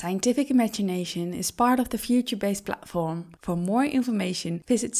Scientific Imagination is part of the Future-based platform. For more information, visit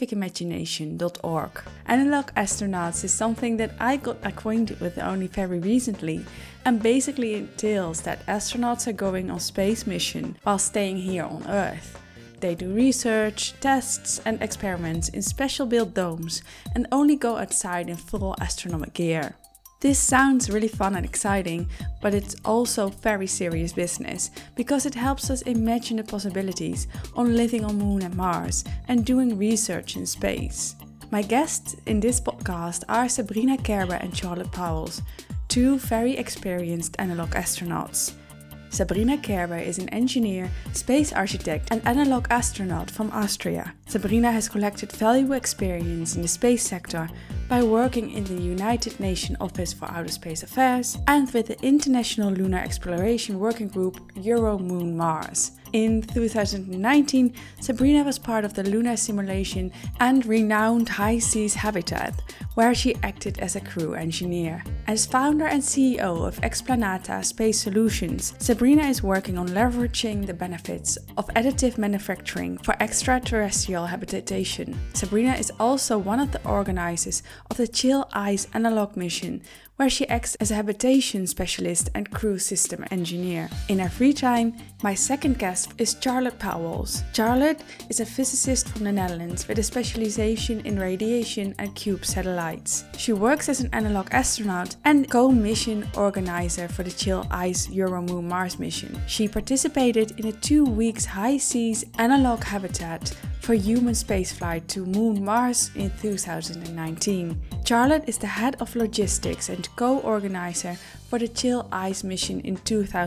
scientificimagination.org. Analog astronauts is something that I got acquainted with only very recently, and basically entails that astronauts are going on space mission while staying here on Earth. They do research, tests and experiments in special built domes and only go outside in full astronomic gear. This sounds really fun and exciting, but it's also very serious business because it helps us imagine the possibilities on living on Moon and Mars and doing research in space. My guests in this podcast are Sabrina Kerber and Charlotte Pauwels, two very experienced analog astronauts. Sabrina Kerber is an engineer, space architect and analog astronaut from Austria. Sabrina has collected valuable experience in the space sector by working in the United Nations Office for Outer Space Affairs and with the International Lunar Exploration Working Group EuroMoon-Mars. In 2019, Sabrina was part of the lunar simulation and renowned High Seas Habitat, where she acted as a crew engineer. As founder and CEO of Explanata Space Solutions, Sabrina is working on leveraging the benefits of additive manufacturing for extraterrestrial habitation. Sabrina is also one of the organizers of the Chill Ice analog mission, where she acts as a habitation specialist and crew system engineer. In her free time, my second guest is Charlotte Pauwels. Charlotte is a physicist from the Netherlands with a specialization in radiation and CubeSat satellites. She works as an analog astronaut and co-mission organizer for the Chill Ice EuroMoon-Mars mission. She participated in a 2 weeks high seas analog habitat for human spaceflight to Moon Mars in 2019. Charlotte is the head of logistics and co-organizer for the Chill Ice mission in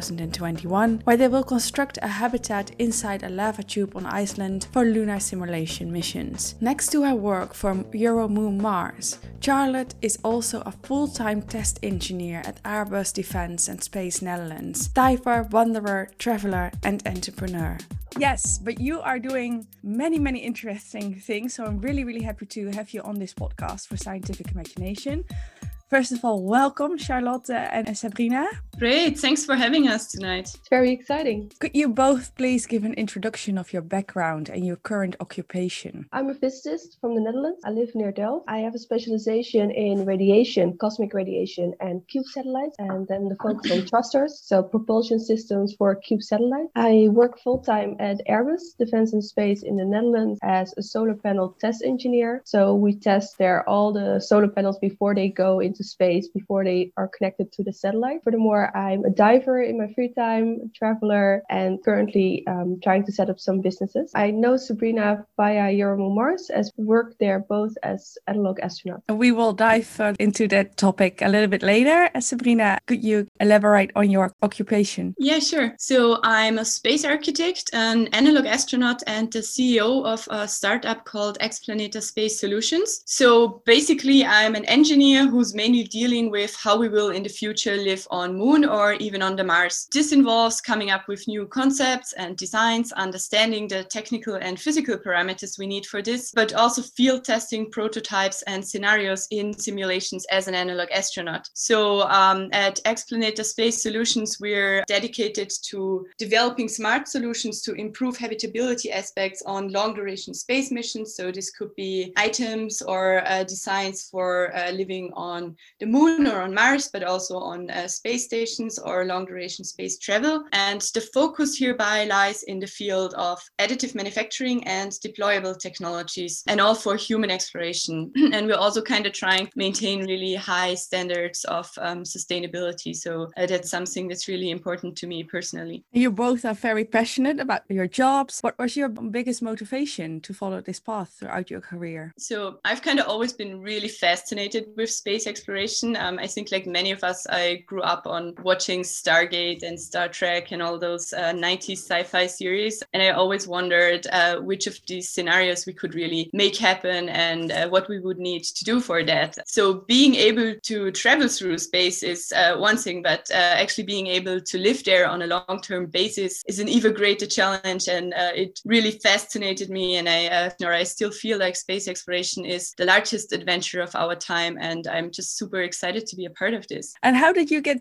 2021, where they will construct a habitat inside a lava tube on Iceland for lunar simulation missions. Next to her work for EuroMoon-Mars, Charlotte is also a full-time test engineer at Airbus Defence and Space Netherlands, diver, wanderer, traveler and entrepreneur. Yes, but you are doing many interesting things, so I'm really happy to have you on this podcast for Scientific Imagination. First of all, welcome Charlotte and Sabrina. Great, thanks for having us tonight. It's very exciting. Could you both please give an introduction of your background and your current occupation? I'm a physicist from the Netherlands. I live near Delft. I have a specialization in radiation, cosmic radiation and CubeSat satellites, and then the focus on thrusters, so propulsion systems for CubeSat satellites. I work full-time at Airbus Defence and Space in the Netherlands as a solar panel test engineer. So we test there all the solar panels before they go into space, before they are connected to the satellite. Furthermore, I'm a diver in my free time, traveler, and currently trying to set up some businesses. I know Sabrina via EuroMoon-Mars, as we work there both as analog astronauts. We will dive further into that topic a little bit later. Sabrina, could you elaborate on your occupation? Yeah, sure. So I'm a space architect, an analog astronaut, and the CEO of a startup called Explanata Space Solutions. So basically, I'm an engineer who's mainly dealing with how we will in the future live on Moon or even on the Mars. This involves coming up with new concepts and designs, understanding the technical and physical parameters we need for this, but also field testing prototypes and scenarios in simulations as an analog astronaut. So at Explanata Space Solutions, we're dedicated to developing smart solutions to improve habitability aspects on long duration space missions. So this could be items or designs for living on the Moon or on Mars, but also on space stations or long duration space travel. And the focus hereby lies in the field of additive manufacturing and deployable technologies, and all for human exploration. And we're also kind of trying to maintain really high standards of sustainability. So that's something that's really important to me personally. You both are very passionate about your jobs. What was your biggest motivation to follow this path throughout your career? So I've kind of always been really fascinated with space exploration. I think like many of us, I grew up on watching Stargate and Star Trek and all those 90s sci-fi series. And I always wondered which of these scenarios we could really make happen and what we would need to do for that. So being able to travel through space is one thing, but actually being able to live there on a long-term basis is an even greater challenge. And it really fascinated me. And I still feel like space exploration is the largest adventure of our time. And I'm just super excited to be a part of this. And how did you get to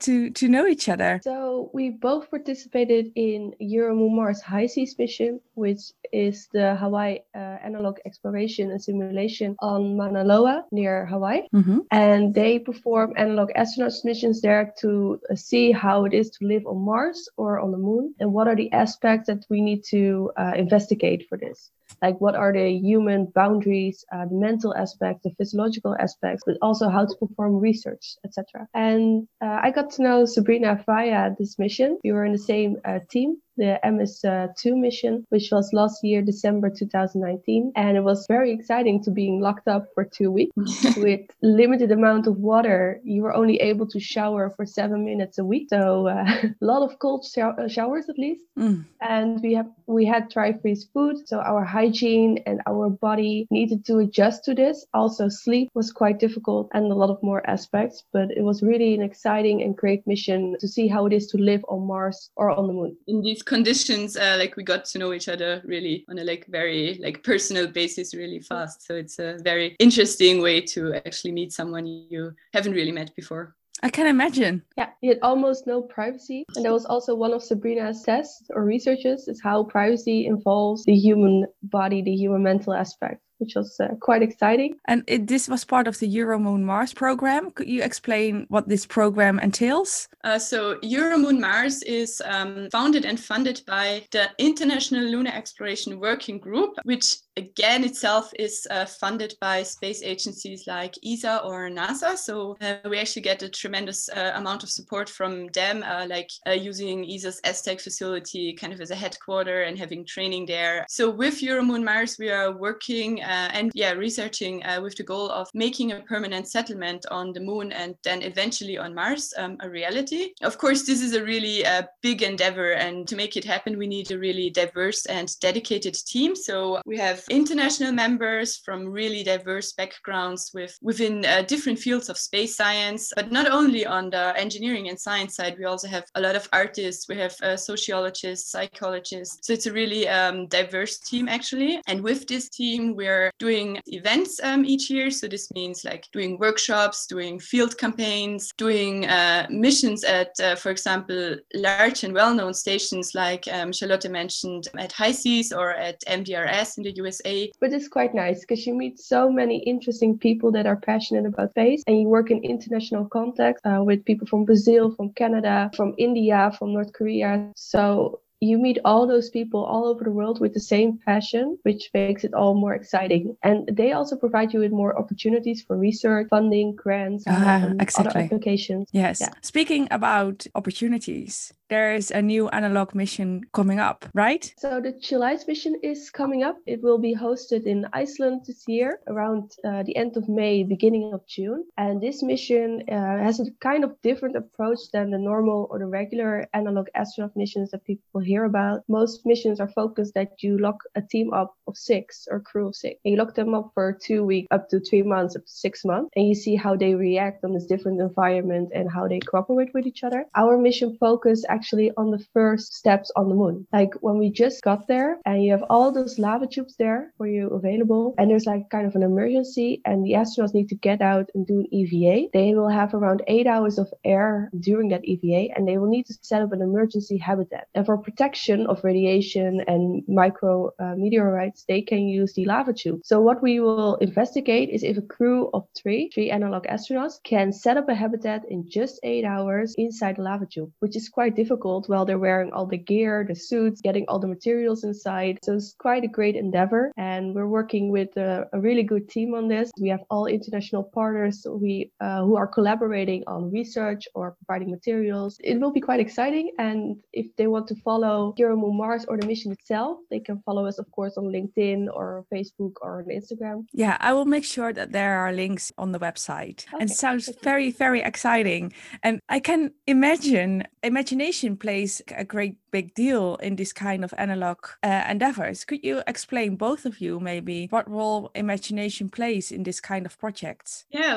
to know each other? So we both participated in EuroMoon Mars High Seas mission, which is the Hawaii analog exploration and simulation on Mauna Loa near Hawaii. Mm-hmm. And they perform analog astronauts missions there to see how it is to live on Mars or on the moon, and what are the aspects that we need to investigate for this. Like what are the human boundaries, the mental aspects, the physiological aspects, but also how to perform research, etc. And I got to know Sabrina via this mission. We were in the same team, the MS2 mission, which was last year, December 2019. And it was very exciting to being locked up for 2 weeks with limited amount of water. You were only able to shower for 7 minutes a week. So a lot of cold showers at least. Mm. And we had dry freeze food. So our hygiene and our body needed to adjust to this. Also sleep was quite difficult and a lot of more aspects, but it was really an exciting and great mission to see how it is to live on Mars or on the moon. In these conditions, like we got to know each other really on a like very like personal basis really fast. So it's a very interesting way to actually meet someone you haven't really met before. I can imagine. Yeah, you had almost no privacy. And that was also one of Sabrina's tests or researches, is how privacy involves the human body, the human mental aspect, which was quite exciting. And this was part of the EuroMoon Mars program. Could you explain what this program entails? So EuroMoon Mars is founded and funded by the International Lunar Exploration Working Group, which again itself is funded by space agencies like ESA or NASA. So we actually get a tremendous amount of support from them, using ESA's ESTEC facility kind of as a headquarter and having training there. So with EuroMoon Mars, we are working researching with the goal of making a permanent settlement on the moon and then eventually on Mars a reality. Of course, this is a really big endeavor, and to make it happen, we need a really diverse and dedicated team. So we have international members from really diverse backgrounds within different fields of space science, but not only on the engineering and science side. We also have a lot of artists. We have sociologists, psychologists. So it's a really diverse team actually. And with this team, we're doing events each year. So this means like doing workshops, doing field campaigns, doing missions at, for example, large and well-known stations like Charlotte mentioned at High Seas or at MDRS in the USA. But it's quite nice because you meet so many interesting people that are passionate about space, and you work in international context with people from Brazil, from Canada, from India, from North Korea. So you meet all those people all over the world with the same passion, which makes it all more exciting. And they also provide you with more opportunities for research, funding, grants, exactly. other applications. Yes. Yeah. Speaking about opportunities, there is a new analog mission coming up, right? So the Chilice mission is coming up. It will be hosted in Iceland this year around the end of May, beginning of June. And this mission has a kind of different approach than the normal or the regular analog astronaut missions that people hear about. Most missions are focused that you lock a team up of 6 or crew of 6. And you lock them up for 2 weeks, up to 3 months, up to 6 months. And you see how they react on this different environment and how they cooperate with each other. Our mission focus actually on the first steps on the moon. Like when we just got there and you have all those lava tubes there for you available, and there's like kind of an emergency and the astronauts need to get out and do an EVA. They will have around 8 hours of air during that EVA, and they will need to set up an emergency habitat. And for protection of radiation and micro meteorites, they can use the lava tube. So what we will investigate is if a crew of three analog astronauts can set up a habitat in just 8 hours inside the lava tube, which is quite difficult while they're wearing all the gear, the suits, getting all the materials inside. So it's quite a great endeavor, and we're working with a really good team on this. We have all international partners who are collaborating on research or providing materials. It will be quite exciting, and if they want to follow EuroMoon Mars or the mission itself, they can follow us, of course, on LinkedIn or Facebook or on Instagram. Yeah, I will make sure that there are links on the website. Okay. And it sounds very, very exciting. And I can imagine imagination plays a great big deal in this kind of analog endeavors. Could you explain, both of you, maybe what role imagination plays in this kind of projects? Yeah, well,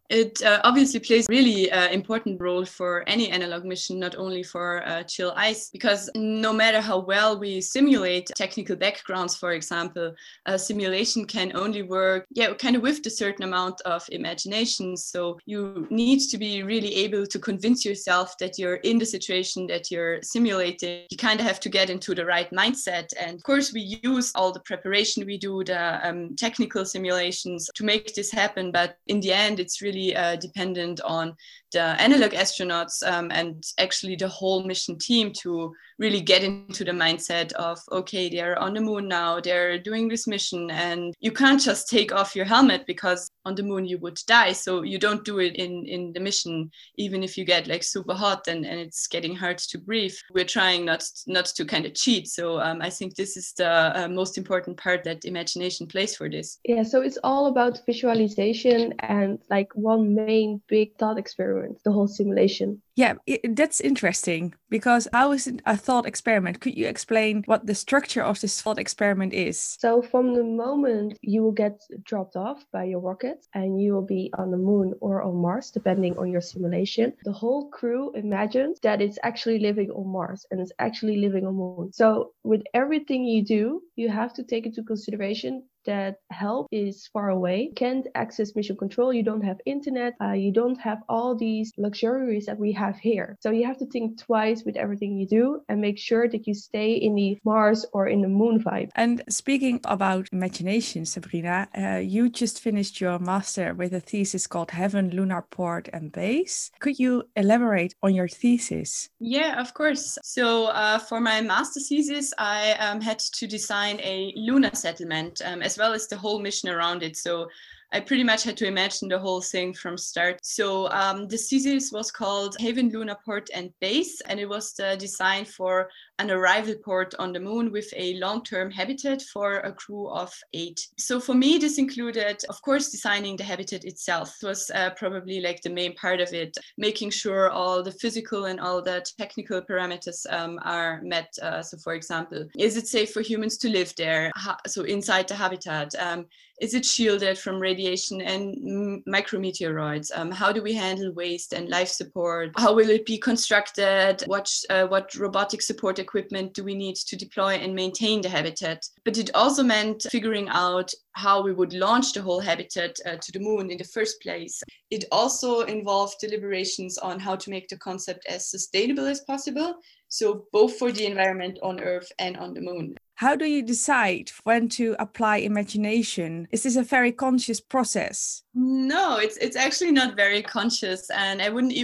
It obviously plays a really important role for any analog mission, not only for chill ice, because no matter how well we simulate technical backgrounds, for example, a simulation can only work kind of with a certain amount of imagination. So you need to be really able to convince yourself that you're in the situation that you're simulating. You kind of have to get into the right mindset. And of course, we use all the preparation we do, the technical simulations to make this happen. But in the end, it's really dependent on the analog astronauts and actually the whole mission team to really get into the mindset of, okay, they're on the moon now, they're doing this mission, and you can't just take off your helmet because on the moon you would die. So you don't do it in the mission, even if you get like super hot and it's getting hard to breathe. We're trying not to kind of cheat. So I think this is the most important part that imagination plays for this. Yeah, so it's all about visualization and like one main big thought experiment, the whole simulation. Yeah, that's interesting, because how is it a thought experiment? Could you explain what the structure of this thought experiment is? So from the moment you will get dropped off by your rocket and you will be on the moon or on Mars, depending on your simulation, the whole crew imagines that it's actually living on Mars and it's actually living on moon. So with everything you do, you have to take into consideration that help is far away. You can't access mission control. You don't have internet. You don't have all these luxuries that we have here. So you have to think twice with everything you do and make sure that you stay in the Mars or in the moon vibe. And speaking about imagination, Sabrina, you just finished your master with a thesis called Heaven, Lunar Port and Base. Could you elaborate on your thesis? Yeah, of course. So for my master thesis, I had to design a lunar settlement as well as the whole mission around it. So I pretty much had to imagine the whole thing from start. So the thesis was called Haven, Lunar Port and Base, and it was the design for an arrival port on the moon with a long-term habitat for a crew of 8. So for me, this included, of course, designing the habitat itself. It was probably like the main part of it, making sure all the physical and all the technical parameters are met. So for example, is it safe for humans to live there? So inside the habitat, is it shielded from radiation and micrometeoroids? How do we handle waste and life support? How will it be constructed? What robotic support equipment do we need to deploy and maintain the habitat? But it also meant figuring out how we would launch the whole habitat to the moon in the first place. It also involved deliberations on how to make the concept as sustainable as possible. So both for the environment on Earth and on the moon. How do you decide when to apply imagination? Is this a very conscious process? No, it's actually not very conscious, and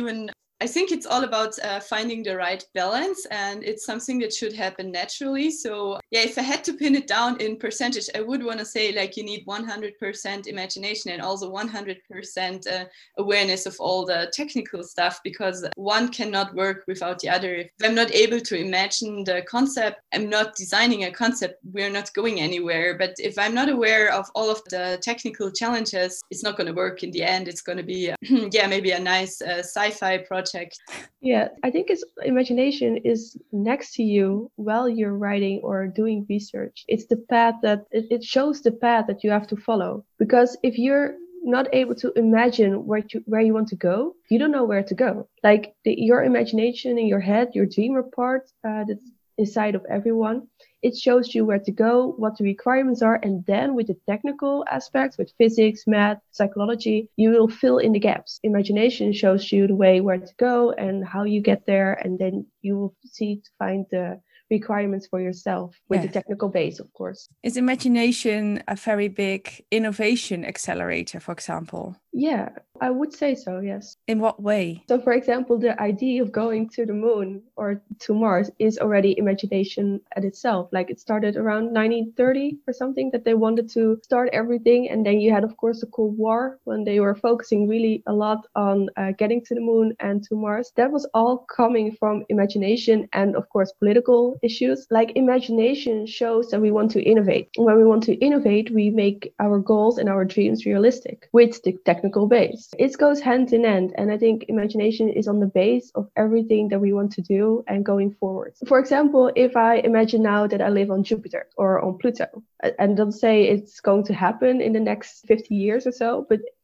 I think it's all about finding the right balance, and it's something that should happen naturally. So yeah, if I had to pin it down in percentage, I would want to say like you need 100% imagination and also 100% awareness of all the technical stuff, because one cannot work without the other. If I'm not able to imagine the concept, I'm not designing a concept, we're not going anywhere. But if I'm not aware of all of the technical challenges, it's not going to work in the end. It's going to be, maybe a nice sci-fi project. Yeah, I think imagination is next to you while you're writing or doing research. It's the path that it shows the path that you have to follow. Because if you're not able to imagine where you want to go, you don't know where to go. Like your imagination in your head, your dreamer part that's inside of everyone, it shows you where to go, what the requirements are, and then with the technical aspects, with physics, math, psychology, you will fill in the gaps. Imagination shows you the way where to go and how you get there, and then you will see to find the requirements for yourself with the technical base, of course. Is imagination a very big innovation accelerator, for example? Yeah, I would say so, yes. In what way? So, for example, the idea of going to the moon or to Mars is already imagination at itself. Like it started around 1930 or something, that they wanted to start everything. And then you had, of course, the Cold War, when they were focusing really a lot on getting to the moon and to Mars. That was all coming from imagination and, of course, political issues. Like imagination shows that we want to innovate. When we want to innovate, we make our goals and our dreams realistic with the technical base. It goes hand in hand, and I think imagination is on the base of everything that we want to do and going forward. For example, if I imagine now that I live on Jupiter or on Pluto, and don't say it's going to happen in the next 50 years or so, but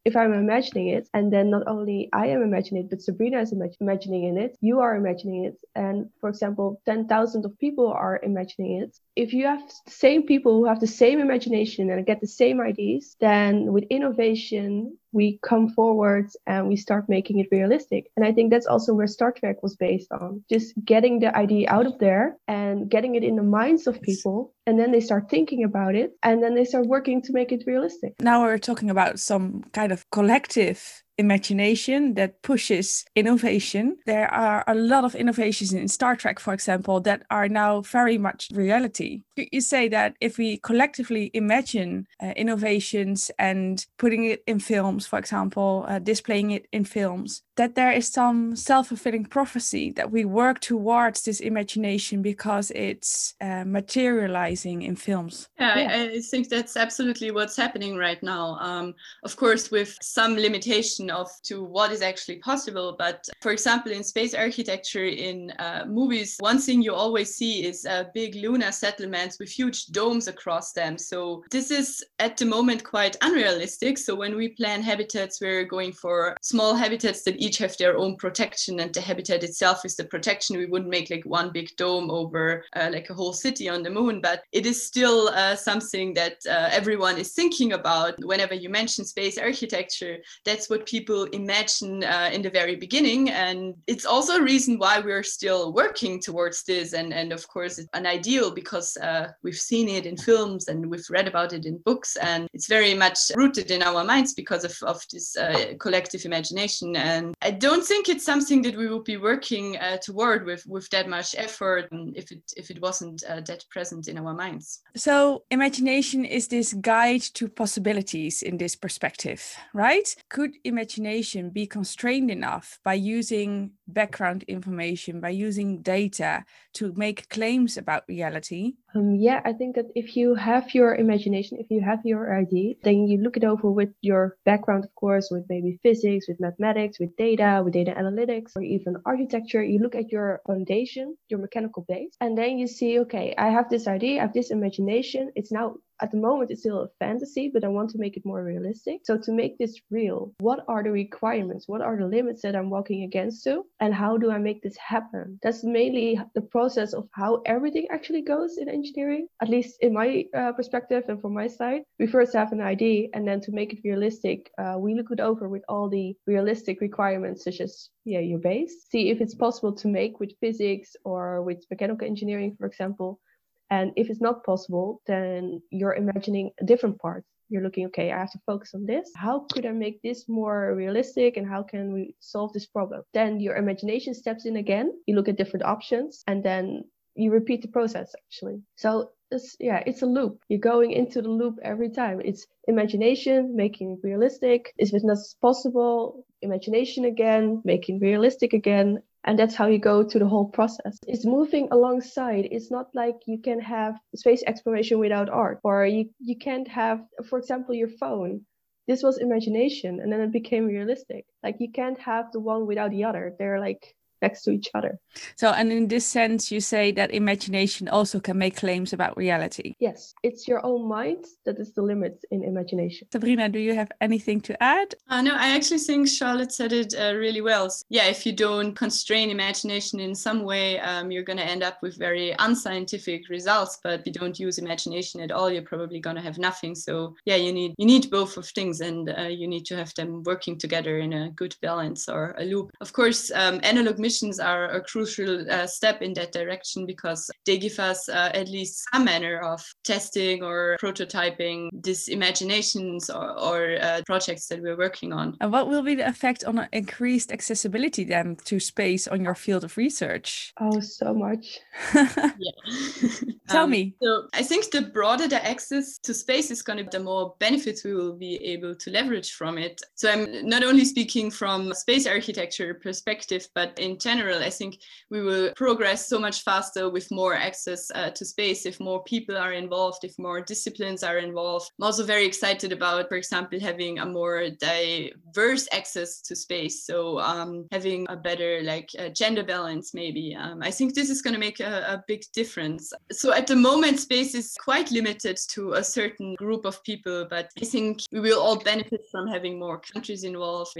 if I'm imagining it, and then not only I am imagining it, but Sabrina is imagining in it, you are imagining it, and for example, 10,000 of people are imagining it. If you have the same people who have the same imagination and get the same ideas, then with innovation, we come forward and we start making it realistic. And I think that's also where Star Trek was based on. Just getting the idea out of there and getting it in the minds of people. And then they start thinking about it and then they start working to make it realistic. Now we're talking about some kind of collective imagination that pushes innovation. There are a lot of innovations in Star Trek, for example, that are now very much reality. You say that if we collectively imagine innovations and putting it in films, for example, displaying it in films, that there is some self-fulfilling prophecy that we work towards this imagination because it's materializing in films. I think that's absolutely what's happening right now. Of course, with some limitation to what is actually possible. But for example, in space architecture in movies, one thing you always see is big lunar settlements with huge domes across them. So this is at the moment quite unrealistic. So when we plan habitats, we're going for small habitats that each have their own protection, and the habitat itself is the protection. We wouldn't make like one big dome over like a whole city on the moon, but it is still something that everyone is thinking about. Whenever you mention space architecture, that's what people imagine in the very beginning. And it's also a reason why we're still working towards this. And of course, it's an ideal because we've seen it in films and we've read about it in books. And it's very much rooted in our minds because of this collective imagination. And I don't think it's something that we would be working toward with that much effort if it wasn't that present in our minds. So imagination is this guide to possibilities in this perspective, right? Could imagination be constrained enough by using background information, by using data to make claims about reality? Yeah, I think that if you have your imagination, if you have your idea, then you look it over with your background, of course, with maybe physics, with mathematics, with data analytics, or even architecture. You look at your foundation, your mechanical base, and then you see, okay, I have this idea, I have this imagination. It's now, at the moment, it's still a fantasy, but I want to make it more realistic. So to make this real, what are the requirements? What are the limits that I'm walking against to? And how do I make this happen? That's mainly the process of how everything actually goes in engineering, at least in my perspective and from my side. We first have an idea, and then to make it realistic, we look it over with all the realistic requirements, such as your base. See if it's possible to make with physics or with mechanical engineering, for example. And if it's not possible, then you're imagining a different part. You're looking, okay, I have to focus on this. How could I make this more realistic and how can we solve this problem? Then your imagination steps in again. You look at different options and then you repeat the process actually. So it's a loop. You're going into the loop every time. It's imagination, making it realistic. If it's not possible, imagination again, making realistic again. And that's how you go to the whole process. It's moving alongside. It's not like you can have space exploration without art, or you can't have, for example, your phone. This was imagination and then it became realistic. Like you can't have the one without the other. They're like next to each other. So, and in this sense, you say that imagination also can make claims about reality. Yes, it's your own mind that is the limit in imagination. Sabrina, do you have anything to add? No, I actually think Charlotte said it really well. Yeah, if you don't constrain imagination in some way, you're going to end up with very unscientific results. But if you don't use imagination at all, you're probably going to have nothing. So yeah, you need both of things, and you need to have them working together in a good balance or a loop. Of course, analog missions are a crucial step in that direction because they give us at least some manner of testing or prototyping these imaginations or projects that we're working on. And what will be the effect on increased accessibility then to space on your field of research? Oh, so much. Tell me. So I think the broader the access to space is going to be, the more benefits we will be able to leverage from it. So I'm not only speaking from a space architecture perspective, but in general, I think we will progress so much faster with more access to space, if more people are involved, if more disciplines are involved. I'm also very excited about, for example, having a more diverse access to space. So having a better gender balance, maybe. I think this is going to make a big difference. So at the moment, space is quite limited to a certain group of people, but I think we will all benefit from having more countries involved,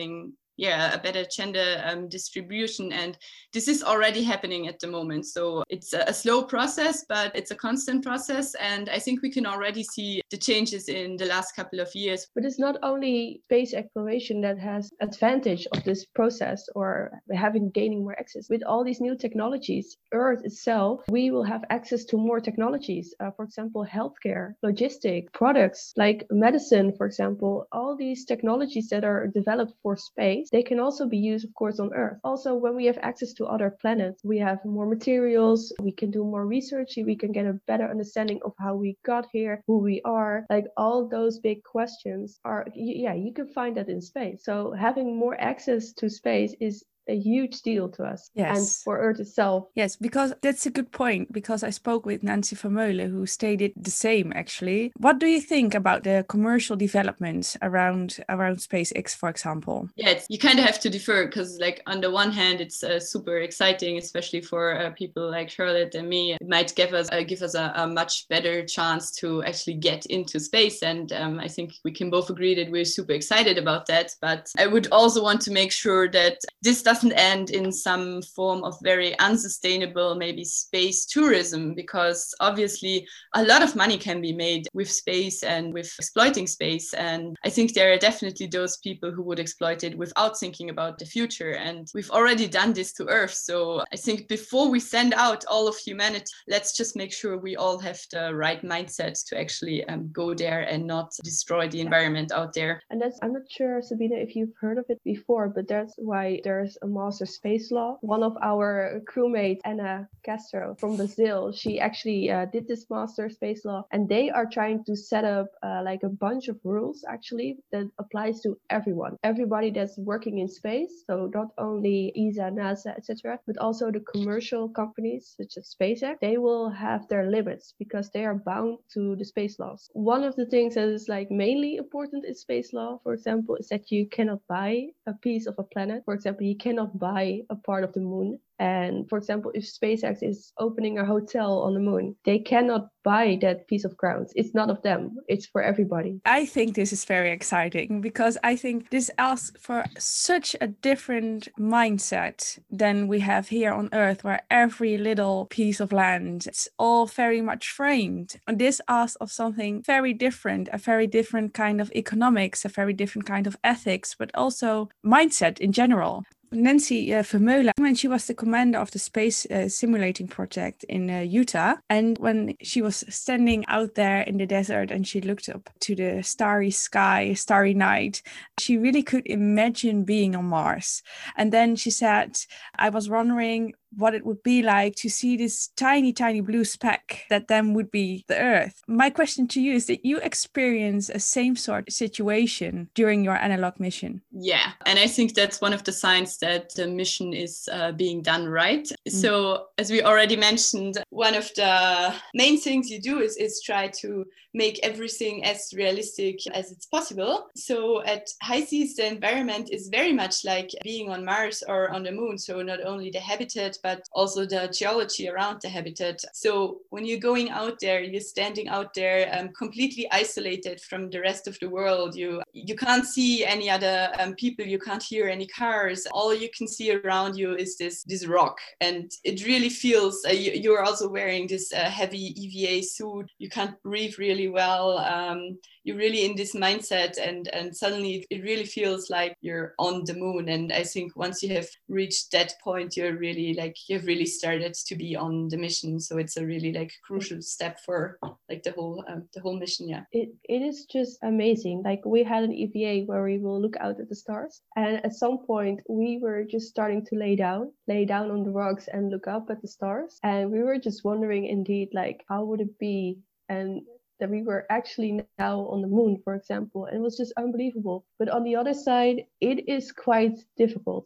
a better gender distribution. And this is already happening at the moment. So it's a slow process, but it's a constant process. And I think we can already see the changes in the last couple of years. But it's not only space exploration that has advantage of this process or gaining more access. With all these new technologies, Earth itself, we will have access to more technologies. For example, healthcare, logistic, products like medicine, for example, all these technologies that are developed for space, they can also be used, of course, on Earth. Also, when we have access to other planets, we have more materials, we can do more research, we can get a better understanding of how we got here, who we are. Like all those big questions are, you can find that in space. So having more access to space is a huge deal to us. Yes. And for Earth itself. Yes, because that's a good point, because I spoke with Nancy Vermeulen, who stated the same, actually. What do you think about the commercial developments around SpaceX, for example? Yeah, you kind of have to defer, because on the one hand, it's super exciting, especially for people like Charlotte and me. It might give us a much better chance to actually get into space. And I think we can both agree that we're super excited about that. But I would also want to make sure that this doesn't end in some form of very unsustainable, maybe space tourism, because obviously a lot of money can be made with space and with exploiting space. And I think there are definitely those people who would exploit it without thinking about the future. And we've already done this to Earth. So I think before we send out all of humanity, let's just make sure we all have the right mindset to actually go there and not destroy the environment out there. And I'm not sure, Sabine, if you've heard of it before, but that's why there's a master space law. One of our crewmates, Ana Castro from Brazil, she actually did this master space law, and they are trying to set up a bunch of rules actually that applies to everybody that's working in space. So not only ESA, NASA, etc., but also the commercial companies such as SpaceX. They will have their limits because they are bound to the space laws. One of the things that is mainly important in space law, for example, is that you cannot buy a piece of a planet. For example, you cannot buy a part of the moon. And for example, if SpaceX is opening a hotel on the moon, they cannot buy that piece of ground. It's not of them. It's for everybody. I think this is very exciting, because I think this asks for such a different mindset than we have here on Earth, where every little piece of land, it's all very much framed. And this asks of something very different, a very different kind of economics, a very different kind of ethics, but also mindset in general. Nancy Vermeulen, when she was the commander of the space simulating project in Utah, and when she was standing out there in the desert and she looked up to the starry sky, starry night, she really could imagine being on Mars. And then she said, I was wondering what it would be like to see this tiny, tiny blue speck that then would be the Earth. My question to you is, that you experience a same sort of situation during your analog mission? Yeah, and I think that's one of the signs that the mission is being done right. So as we already mentioned, one of the main things you do is try to make everything as realistic as it's possible. So at HI-SEAS, the environment is very much like being on Mars or on the moon. So not only the habitat, but also the geology around the habitat. So when you're going out there, you're standing out there completely isolated from the rest of the world. You can't see any other people, you can't hear any cars. All you can see around you is this rock. And it really feels, you're also wearing this heavy EVA suit. You can't breathe really well. You're really in this mindset, and suddenly it really feels like you're on the moon. And I think once you have reached that point, you've really started to be on the mission. So it's a really crucial step for the whole mission. Yeah, it is just amazing. We had an EVA where we will look out at the stars, and at some point we were just starting to lay down on the rocks and look up at the stars, and we were just wondering indeed how would it be, and that we were actually now on the moon, for example. And it was just unbelievable. But on the other side, it is quite difficult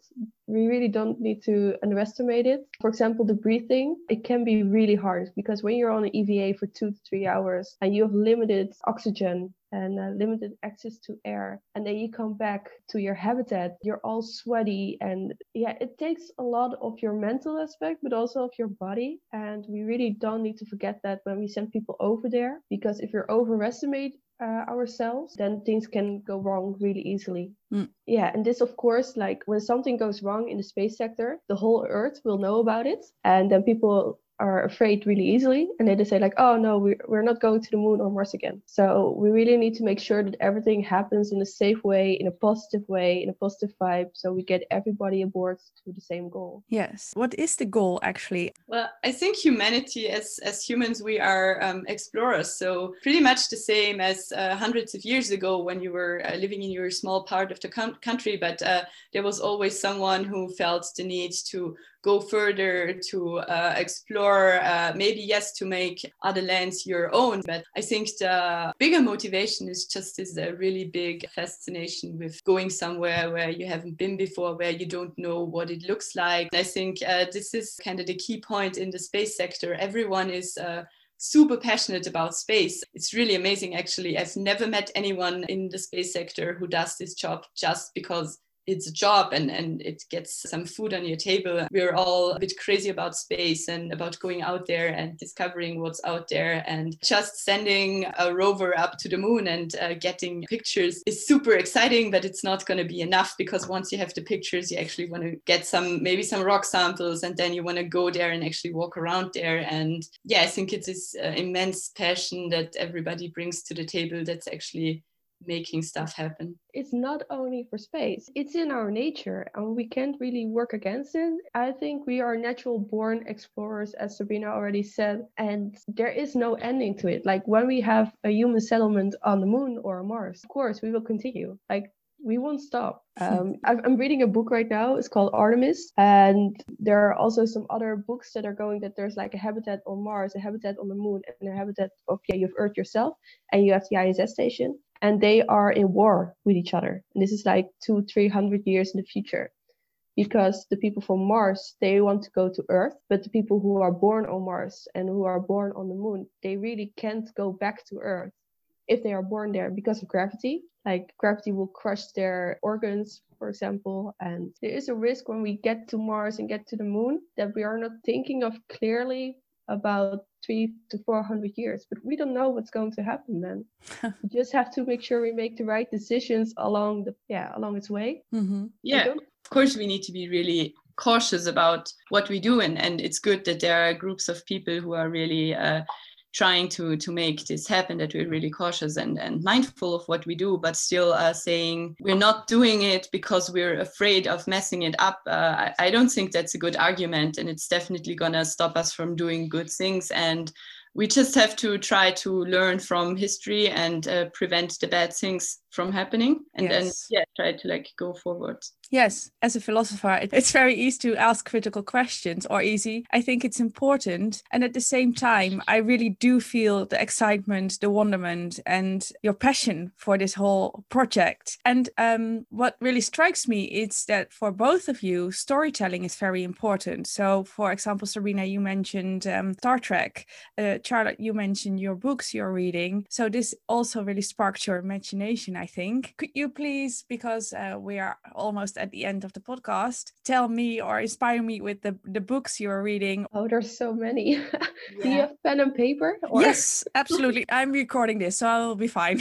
we really don't need to underestimate it. For example, the breathing, it can be really hard because when you're on an EVA for 2 to 3 hours and you have limited oxygen and limited access to air, and then you come back to your habitat, you're all sweaty, and yeah, it takes a lot of your mental aspect but also of your body, and we really don't need to forget that when we send people over there, because if you're overestimate ourselves, then things can go wrong really easily. Yeah, and this, of course, like when something goes wrong in the space sector, the whole Earth will know about it, and then people are afraid really easily, and they just say like, oh no, we're not going to the moon or Mars again. So we really need to make sure that everything happens in a safe way, in a positive way, in a positive vibe, so we get everybody aboard to the same goal. Yes. What is the goal actually? Well, I think humanity, as humans, we are explorers. So pretty much the same as hundreds of years ago when you were living in your small part of the country, but there was always someone who felt the need to go further, to explore, maybe yes, to make other lands your own. But I think the bigger motivation is just this really big fascination with going somewhere where you haven't been before, where you don't know what it looks like. I think this is kind of the key point in the space sector. Everyone is super passionate about space. It's really amazing, actually. I've never met anyone in the space sector who does this job just because it's a job and it gets some food on your table. We're all a bit crazy about space and about going out there and discovering what's out there, and just sending a rover up to the moon and getting pictures is super exciting, but it's not going to be enough, because once you have the pictures, you actually want to get maybe some rock samples, and then you want to go there and actually walk around there. And yeah, I think it's this immense passion that everybody brings to the table that's actually making stuff happen. It's not only for space, it's in our nature and we can't really work against it. I think we are natural born explorers, as Sabrina already said, and there is no ending to it. Like when we have a human settlement on the moon or Mars, of course we will continue. Like we won't stop. I'm reading a book right now. It's called Artemis. And there are also some other books that are going that there's like a habitat on Mars, a habitat on the moon, and a habitat of, you have Earth yourself, and you have the ISS station. And they are in war with each other. And this is like 200-300 years in the future. Because the people from Mars, they want to go to Earth, but the people who are born on Mars and who are born on the moon, they really can't go back to Earth if they are born there because of gravity. Like gravity will crush their organs, for example. And there is a risk when we get to Mars and get to the moon that we are not thinking of clearly about 300 to 400 years, but we don't know what's going to happen then. We just have to make sure we make the right decisions along its way. Mm-hmm. Yeah, of course we need to be really cautious about what we do, and it's good that there are groups of people who are really trying to make this happen, that we're really cautious and mindful of what we do, but still saying we're not doing it because we're afraid of messing it up. I don't think that's a good argument, and it's definitely gonna stop us from doing good things. And we just have to try to learn from history and prevent the bad things from happening, and then try to go forward. Yes, as a philosopher, it's very easy to ask critical questions, or easy. I think it's important. And at the same time, I really do feel the excitement, the wonderment, and your passion for this whole project. And what really strikes me is that for both of you, storytelling is very important. So, for example, Sabrina, you mentioned Star Trek. Charlotte, you mentioned your books you're reading. So this also really sparked your imagination, I think. Could you please, because we are almost at the end of the podcast, tell me or inspire me with the books you're reading? Oh, there's so many. Do you have pen and paper? Or? Yes, absolutely. I'm recording this, so I'll be fine.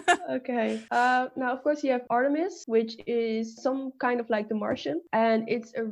Okay. Now, of course, you have Artemis, which is some kind of like The Martian. And it's a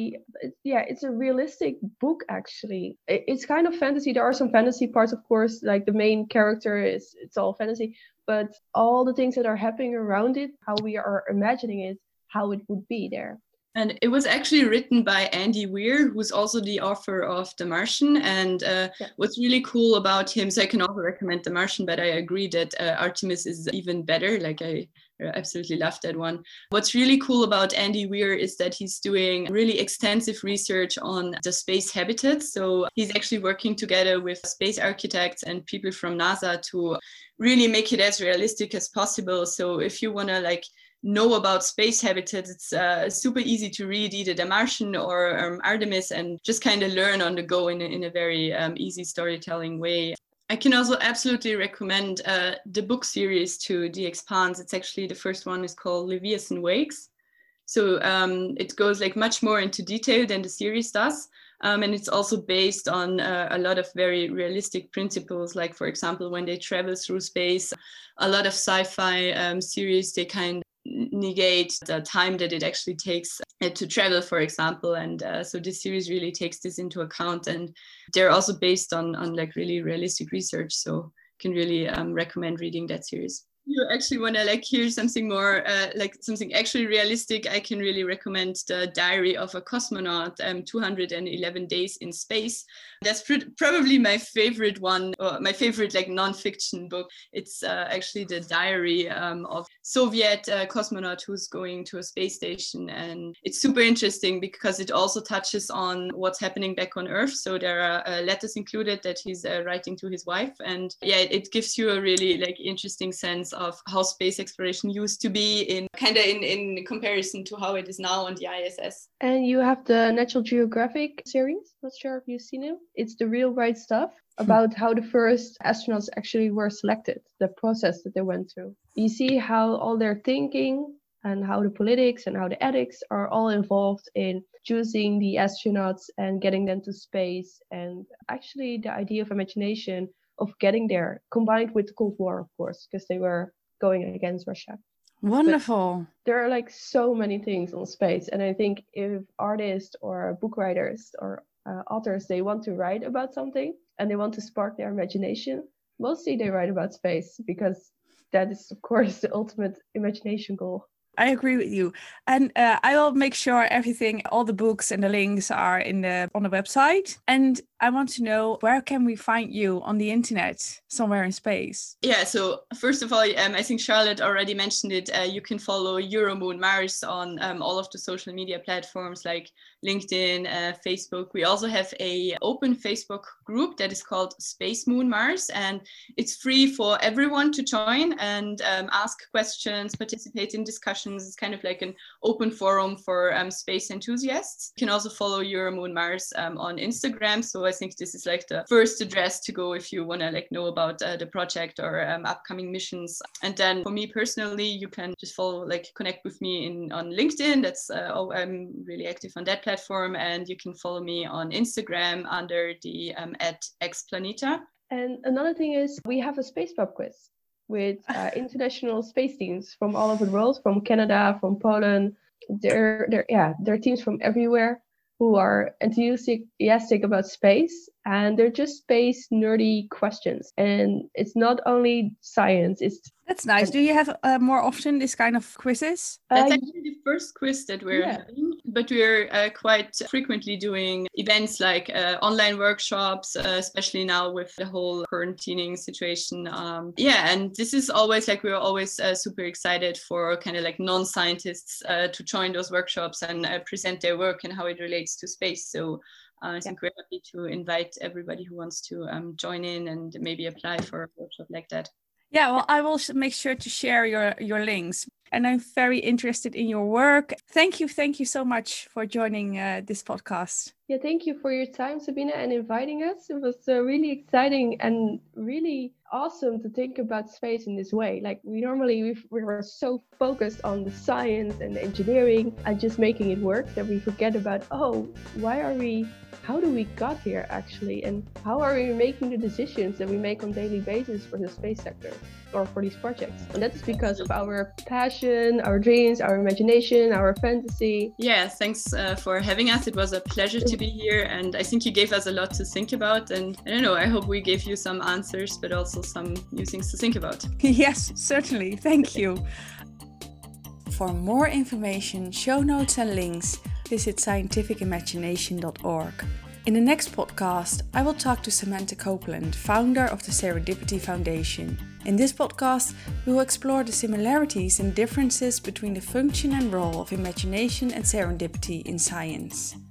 realistic book, actually. It's kind of fantasy. There are some fantasy parts, of course, like the main character it's all fantasy. But all the things that are happening around it, how we are imagining it, how it would be there. And it was actually written by Andy Weir, who's also the author of The Martian. And what's really cool about him, so I can also recommend The Martian, but I agree that Artemis is even better. Like I absolutely love that one. What's really cool about Andy Weir is that he's doing really extensive research on the space habitats. So he's actually working together with space architects and people from NASA to really make it as realistic as possible. So if you want to know about space habitats, it's super easy to read either The Martian or Artemis, and just kind of learn on the go in a very easy storytelling way. I can also absolutely recommend the book series to The Expanse. It's actually, the first one is called Leviathan Wakes. So it goes like much more into detail than the series does. And it's also based on a lot of very realistic principles. Like, for example, when they travel through space, a lot of sci-fi series, they kind of negate the time that it actually takes to travel, for example. And so this series really takes this into account. And they're also based on like really realistic research. So can really recommend reading that series. You actually want to like hear something more like something actually realistic, I can really recommend The Diary of a Cosmonaut, 211 Days in Space. That's probably my favorite one, or my favorite like non-fiction book. It's actually the diary of Soviet cosmonaut who's going to a space station, and it's super interesting because it also touches on what's happening back on Earth. So there are letters included that he's writing to his wife, and yeah, it gives you a really like interesting sense of how space exploration used to be in comparison to how it is now on the ISS. And you have the Natural Geographic series. Not sure if you've seen it. It's The Real Right Stuff, about how the first astronauts actually were selected, the process that they went through. You see how all their thinking and how the politics and how the ethics are all involved in choosing the astronauts and getting them to space, and actually the idea of imagination of getting there, combined with the Cold War, of course, because they were going against Russia. Wonderful. But there are like so many things on space, and I think if artists or book writers or authors, they want to write about something and they want to spark their imagination, mostly they write about space, because that is, of course, the ultimate imagination goal. I agree with you. And I will make sure everything, all the books and the links are on the website. And I want to know, where can we find you on the internet, somewhere in space? Yeah, so first of all, I think Charlotte already mentioned it. You can follow Euromoon Mars on all of the social media platforms like LinkedIn, Facebook. We also have an open Facebook group that is called Space Moon Mars, and it's free for everyone to join and ask questions, participate in discussions. It's kind of like an open forum for space enthusiasts. You can also follow Euromoon Mars on Instagram. So I think this is like the first address to go if you want to like know about the project or upcoming missions. And then for me personally, you can just connect with me on LinkedIn. That's I'm really active on that platform, and you can follow me on Instagram under the @xplaneta. And another thing is, we have a space pub quiz with international space teams from all over the world, from Canada, from Poland. There are teams from everywhere who are enthusiastic about space, and they're just space nerdy questions. And it's not only science, That's nice. Do you have more often this kind of quizzes? That's actually the first quiz that we're having, but we're quite frequently doing events like online workshops, especially now with the whole quarantining situation. And this is always like, we're always super excited for kind of like non-scientists to join those workshops and present their work and how it relates to space. So I think we're happy to invite everybody who wants to join in and maybe apply for a workshop like that. Yeah, well, I will make sure to share your links. And I'm very interested in your work. Thank you so much for joining this podcast. Yeah, thank you for your time, Sabine, and inviting us. It was really exciting and really awesome to think about space in this way. Like we were so focused on the science and the engineering and just making it work that we forget about, how do we got here actually? And how are we making the decisions that we make on a daily basis for the space sector or for these projects? And that is because of our passion, our dreams, our imagination, our fantasy. Yeah, thanks for having us. It was a pleasure to be here. And I think you gave us a lot to think about. And I don't know, I hope we gave you some answers, but also some new things to think about. Yes, certainly. Thank you. For more information, show notes and links, visit scientificimagination.org. In the next podcast, I will talk to Samantha Copeland, founder of the Serendipity Foundation. In this podcast, we will explore the similarities and differences between the function and role of imagination and serendipity in science.